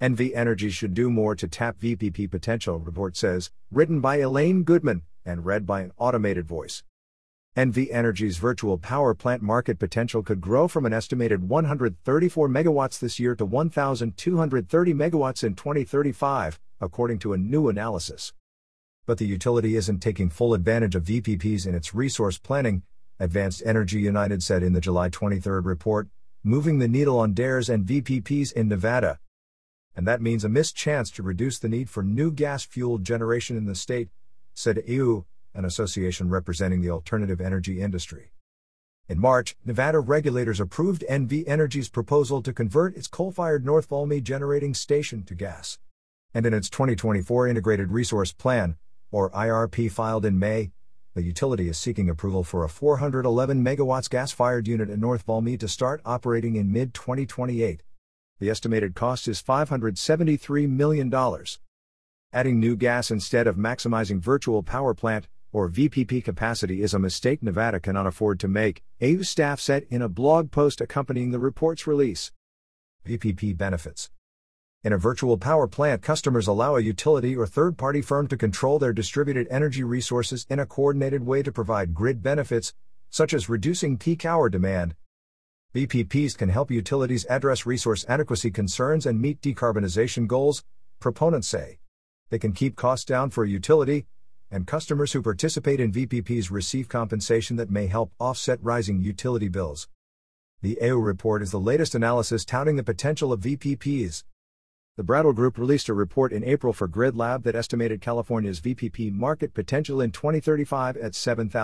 NV Energy should do more to tap VPP potential, report says, written by Elaine Goodman, and read by an automated voice. NV Energy's virtual power plant market potential could grow from an estimated 134 megawatts this year to 1,230 megawatts in 2035, according to a new analysis. But the utility isn't taking full advantage of VPPs in its resource planning, Advanced Energy United said in the July 23 report, moving the needle on DARES and VPPs in Nevada. And that means a missed chance to reduce the need for new gas-fueled generation in the state, said AEW, an association representing the alternative energy industry. In March, Nevada regulators approved NV Energy's proposal to convert its coal-fired North Valmy generating station to gas. And in its 2024 Integrated Resource Plan, or IRP filed in May, the utility is seeking approval for a 411 megawatts gas-fired unit in North Valmy to start operating in mid-2028. The estimated cost is $573 million. Adding new gas instead of maximizing virtual power plant, or VPP capacity is a mistake Nevada cannot afford to make, AEW staff said in a blog post accompanying the report's release. VPP benefits. In a virtual power plant, customers allow a utility or third-party firm to control their distributed energy resources in a coordinated way to provide grid benefits, such as reducing peak hour demand. VPPs can help utilities address resource adequacy concerns and meet decarbonization goals, proponents say. They can keep costs down for a utility, and customers who participate in VPPs receive compensation that may help offset rising utility bills. The AEW report is the latest analysis touting the potential of VPPs. The Brattle Group released a report in April for GridLab that estimated California's VPP market potential in 2035 at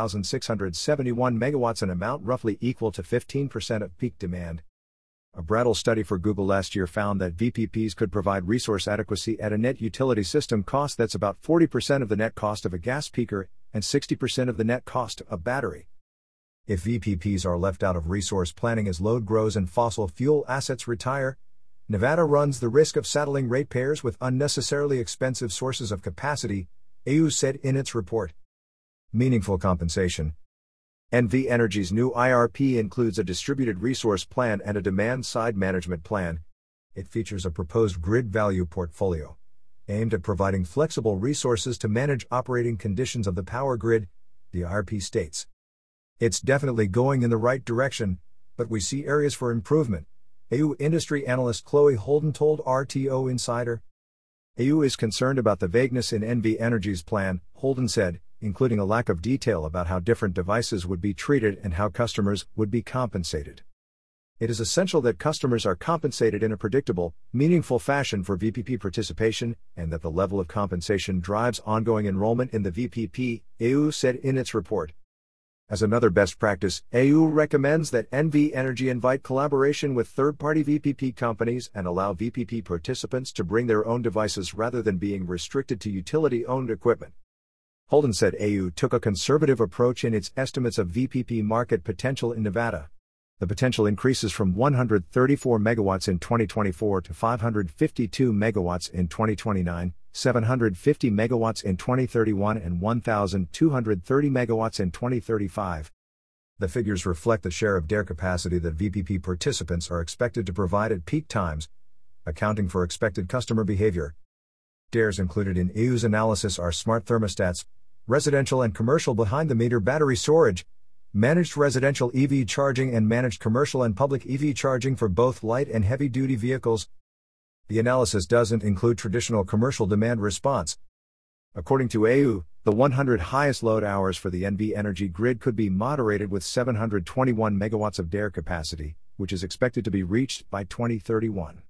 7,671 megawatts, an amount roughly equal to 15% of peak demand. A Brattle study for Google last year found that VPPs could provide resource adequacy at a net utility system cost that's about 40% of the net cost of a gas peaker and 60% of the net cost of a battery. If VPPs are left out of resource planning as load grows and fossil fuel assets retire, Nevada runs the risk of saddling ratepayers with unnecessarily expensive sources of capacity, AEW said in its report. Meaningful compensation. NV Energy's new IRP includes a distributed resource plan and a demand-side management plan. It features a proposed grid value portfolio, aimed at providing flexible resources to manage operating conditions of the power grid, the IRP states. It's definitely going in the right direction, but we see areas for improvement, AEW industry analyst Chloe Holden told RTO Insider. AEW is concerned about the vagueness in NV Energy's plan, Holden said, including a lack of detail about how different devices would be treated and how customers would be compensated. It is essential that customers are compensated in a predictable, meaningful fashion for VPP participation, and that the level of compensation drives ongoing enrollment in the VPP, AEW said in its report. As another best practice, AEW recommends that NV Energy invite collaboration with third-party VPP companies and allow VPP participants to bring their own devices rather than being restricted to utility-owned equipment. Holden said AEW took a conservative approach in its estimates of VPP market potential in Nevada. The potential increases from 134 megawatts in 2024 to 552 megawatts in 2029, 750 megawatts in 2031 and 1,230 megawatts in 2035. The figures reflect the share of DARE capacity that VPP participants are expected to provide at peak times, accounting for expected customer behavior. DAREs included in AEW's analysis are smart thermostats, residential and commercial behind-the-meter battery storage, managed residential EV charging and managed commercial and public EV charging for both light and heavy-duty vehicles. The analysis doesn't include traditional commercial demand response. According to AEW, the 100 highest load hours for the NV Energy grid could be moderated with 721 megawatts of DARE capacity, which is expected to be reached by 2031.